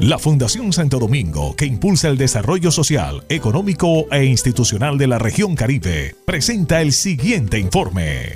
La Fundación Santo Domingo, que impulsa el desarrollo social, económico e institucional de la región Caribe, presenta el siguiente informe.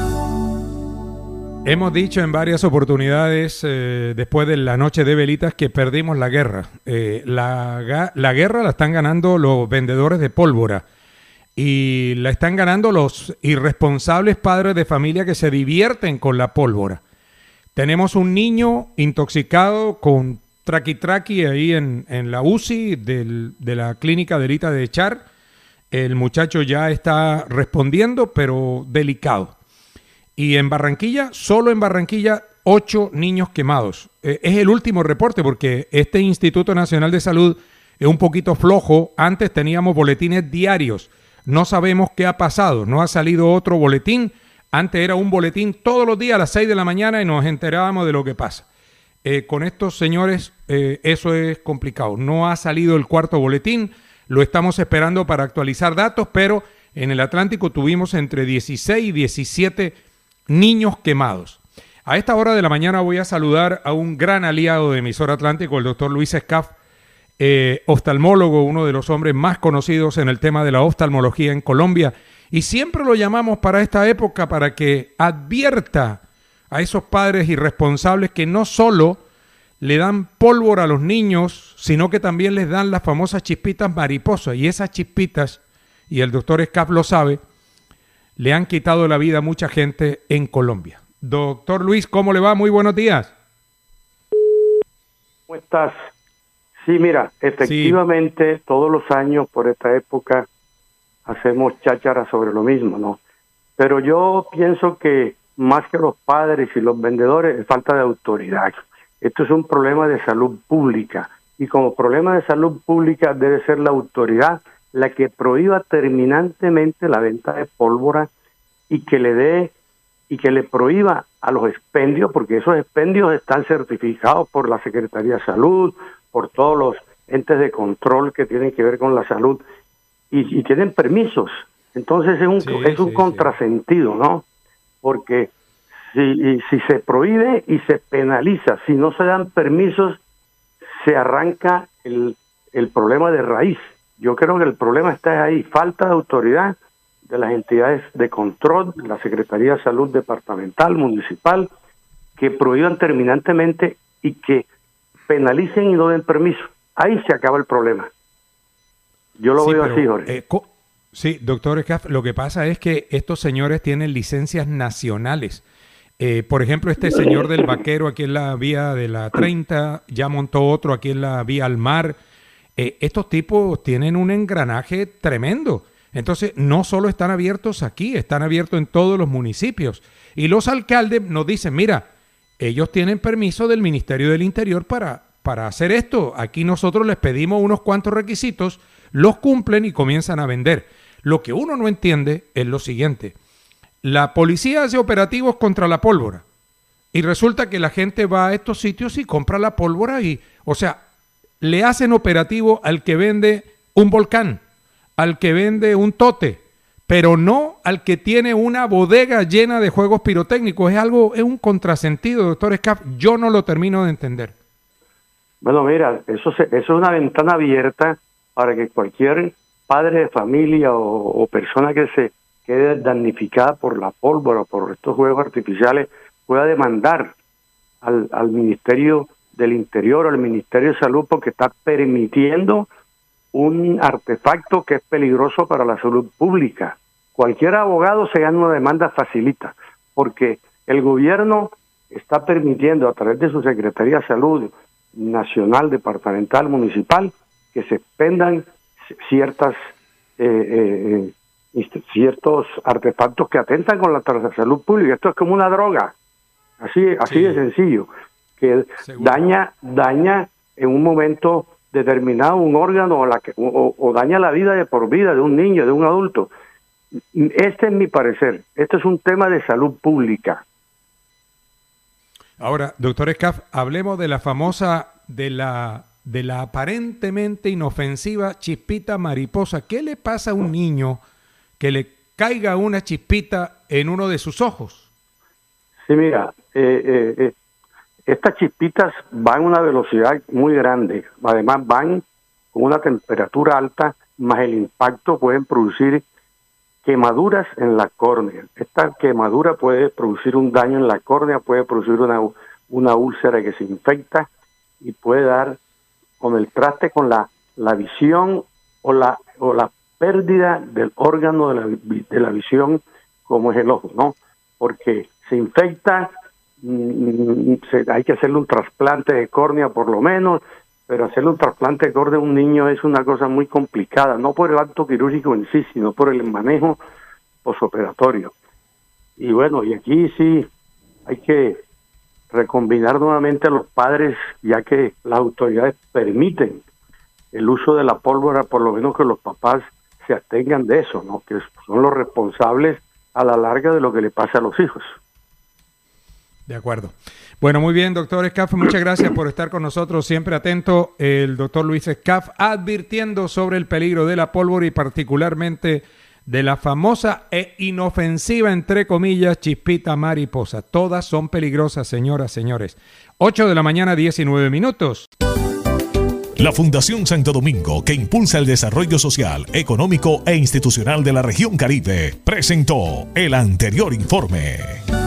Hemos dicho en varias oportunidades, después de la noche de velitas, que perdimos la guerra. La guerra la están ganando los vendedores de pólvora y la están ganando los irresponsables padres de familia que se divierten con la pólvora. Tenemos un niño intoxicado con traqui ahí en la UCI de la clínica de Elita de Echar. El muchacho ya está respondiendo, pero delicado. Y en Barranquilla, solo en Barranquilla, 8 niños quemados. Es el último reporte porque este Instituto Nacional de Salud es un poquito flojo. Antes teníamos boletines diarios. No sabemos qué ha pasado. No ha salido otro boletín. Antes era un boletín todos los días a las 6 de la mañana y nos enterábamos de lo que pasa. Con estos señores eso es complicado. No ha salido el cuarto boletín. Lo estamos esperando para actualizar datos, pero en el Atlántico tuvimos entre 16 y 17 niños quemados. A esta hora de la mañana voy a saludar a un gran aliado de Emisora Atlántico, el doctor Luis Escaf, oftalmólogo, uno de los hombres más conocidos en el tema de la oftalmología en Colombia, y siempre lo llamamos para esta época para que advierta a esos padres irresponsables que no solo le dan pólvora a los niños, sino que también les dan las famosas chispitas mariposas, y esas chispitas, y el doctor Escaf lo sabe, le han quitado la vida a mucha gente en Colombia. Doctor Luis, ¿cómo le va? Muy buenos días. ¿Cómo estás? Sí, mira, efectivamente, todos los años por esta época hacemos cháchara sobre lo mismo, ¿no? Pero yo pienso que más que los padres y los vendedores, es falta de autoridad. Esto es un problema de salud pública, y como problema de salud pública debe ser la autoridad la que prohíba terminantemente la venta de pólvora y que le prohíba a los expendios, porque esos expendios están certificados por la Secretaría de Salud, por todos los entes de control que tienen que ver con la salud, y tienen permisos. Entonces es un contrasentido, ¿no? Porque si se prohíbe y se penaliza, si no se dan permisos, se arranca el problema de raíz. Yo creo que el problema está ahí, falta de autoridad de las entidades de control, la Secretaría de Salud departamental, municipal, que prohíban terminantemente y que penalicen y no den permiso. Ahí se acaba el problema. Yo lo veo así, Jorge. Sí, doctor Escaf, lo que pasa es que estos señores tienen licencias nacionales. Por ejemplo, este señor del Vaquero aquí en la vía de la 30, ya montó otro aquí en la vía al mar. Estos tipos tienen un engranaje tremendo. Entonces, no solo están abiertos aquí, están abiertos en todos los municipios. Y los alcaldes nos dicen, mira, ellos tienen permiso del Ministerio del Interior para hacer esto. Aquí nosotros les pedimos unos cuantos requisitos, los cumplen y comienzan a vender. Lo que uno no entiende es lo siguiente. La policía hace operativos contra la pólvora y resulta que la gente va a estos sitios y compra la pólvora y, o sea, le hacen operativo al que vende un volcán, al que vende un tote, pero no al que tiene una bodega llena de juegos pirotécnicos. Es un contrasentido, doctor Escaf. Yo no lo termino de entender. Bueno, mira, eso es una ventana abierta para que cualquier padre de familia o persona que se quede damnificada por la pólvora o por estos juegos artificiales pueda demandar al Ministerio del Interior o al Ministerio de Salud, porque está permitiendo un artefacto que es peligroso para la salud pública. Cualquier abogado se gana una demanda facilita, porque el gobierno está permitiendo a través de su Secretaría de Salud nacional, departamental, municipal, que se expendan ciertos artefactos que atentan con la salud pública. Esto es como una droga, así de sencillo, que daña en un momento determinado un órgano o daña la vida de por vida de un niño, de un adulto. Este es mi parecer. Este es un tema de salud pública. Ahora, doctor Escaf, hablemos de la famosa, de la aparentemente inofensiva chispita mariposa. ¿Qué le pasa a un niño que le caiga una chispita en uno de sus ojos? Sí, mira, estas chispitas van a una velocidad muy grande, además van con una temperatura alta, más el impacto pueden producir quemaduras en la córnea. Esta quemadura puede producir un daño en la córnea, puede producir una úlcera que se infecta y puede dar con el traste con la visión o la pérdida del órgano de la visión, como es el ojo, ¿no? Porque se infecta, hay que hacerle un trasplante de córnea por lo menos, pero hacerle un trasplante de córnea a un niño es una cosa muy complicada, no por el acto quirúrgico en sí, sino por el manejo posoperatorio. Y bueno, y aquí sí hay que recombinar nuevamente a los padres, ya que las autoridades permiten el uso de la pólvora, por lo menos que los papás se abstengan de eso, ¿no? Que son los responsables a la larga de lo que le pasa a los hijos. De acuerdo. Bueno, muy bien, doctor Escaf, muchas gracias por estar con nosotros, siempre atento el doctor Luis Escaf, advirtiendo sobre el peligro de la pólvora y particularmente de la famosa e inofensiva, entre comillas, chispita mariposa. Todas son peligrosas, señoras, señores. 8 de la mañana, 19 minutos. La Fundación Santo Domingo, que impulsa el desarrollo social, económico e institucional de la región Caribe, presentó el anterior informe.